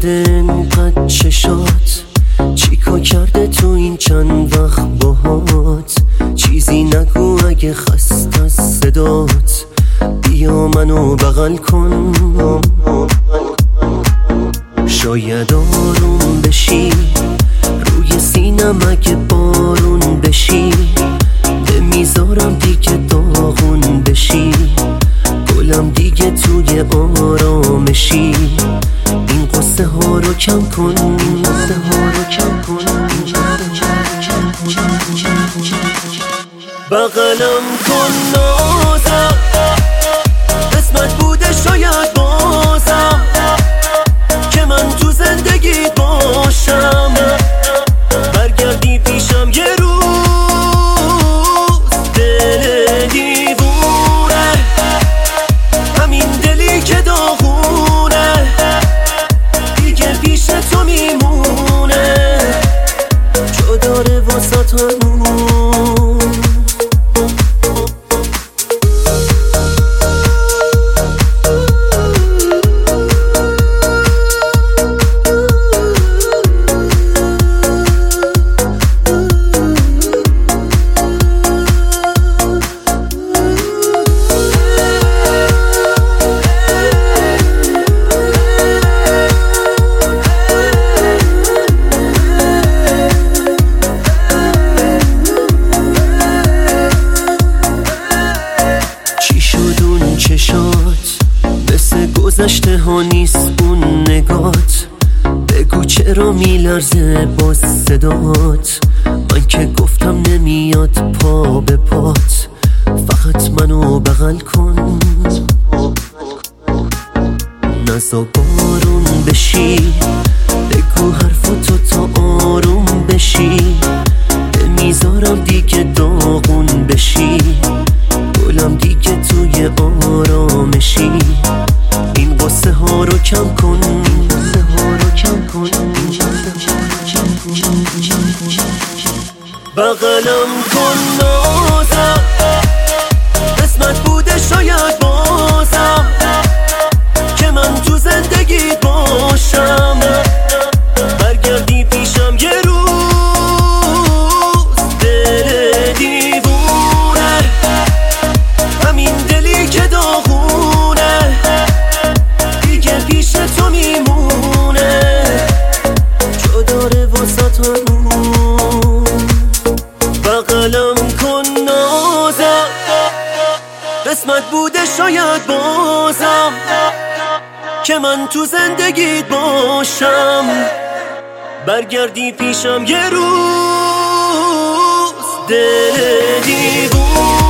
شده انقدر چشات؟ چیکار کرده تو این چند وقت باهات؟ چیزی نگو اگه خسته از صدات، بیا منو بغل کن. شاید آروم بشی روی سینم اگه بارون بشی، نمیذارم دیگه داغون بشی، گلم دیگه توی آرامشی. این قصه ها رو کم کن، این قصه ها رو کم کن. بغلم کن نازم، قسمت بوده شاید بازم که من تو زندگیت باشم. برگردی پیشم یه روز، دل دیوونه، همین دلی که داغونه، دیگه پیش تو میمونه، جا داره واسه هنوز. چشات مثل گذشته ها نیست اون نگات، بگو چرا میلرزه با صدات؟ من که گفتم نمیاد پا به پات، فقط منو بغل کن. نزا بارون بشی، بگو حرفاتو تا آروم بشی، نمیذارم دیگه داغون بشی، گلم دیگه توی آرامشی. این قصه ها رو کم کن، این قصه ها رو کم کن. بغلم کن نازم، قسمت بوده شاید بازم که من تو زندگیت باشم. برگردی پیشم یه روز، دل دیوونه، همین دلی که داغونه، دیگه پیش تو میمونه، جا داره واسه هنوز. بغلم کن نازم، قسمت بوده شاید بازم که من تو زندگیت باشم. برگردی پیشم یه روز، دل دیوونه.